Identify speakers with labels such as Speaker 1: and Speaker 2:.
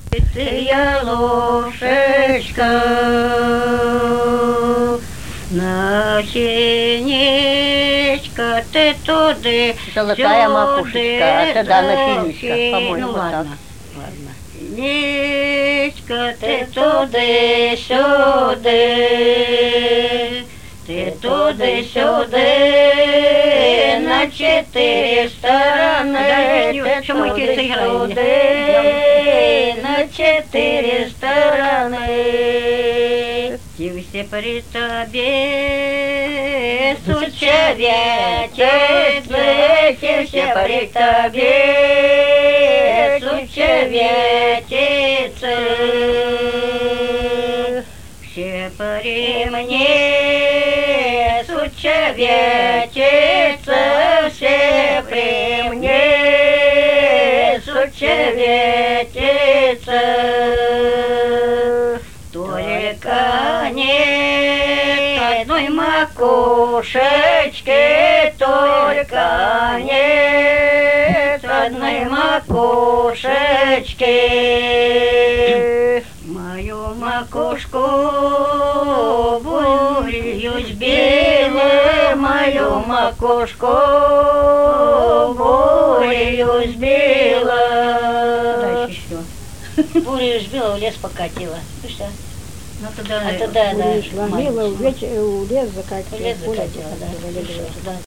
Speaker 1: Я лошечка на синичка, ты туды,
Speaker 2: Золотая макушечка, а тогда на синичка, по-моему,
Speaker 1: ну,
Speaker 2: вот так.
Speaker 1: ладно. Синичка, ты туды, сюды, ты туды, сюды, на 4 стороны, ты туды, сюды, на 4 стороны. Все при тобе, суча ветицы, все при тобе, суча ветицы. Все при мне, суча ветицы, все при мне, суча ветицы. Только нет одной макушечки, только нет одной макушечки. Мою макушку бурью сбила, мою макушку бурью сбила. Дальше еще. Бурю сбила, в лес покатила. Ну что? Ну, туда,
Speaker 3: Сломила, в лес закатила.
Speaker 1: В лес закатила, да.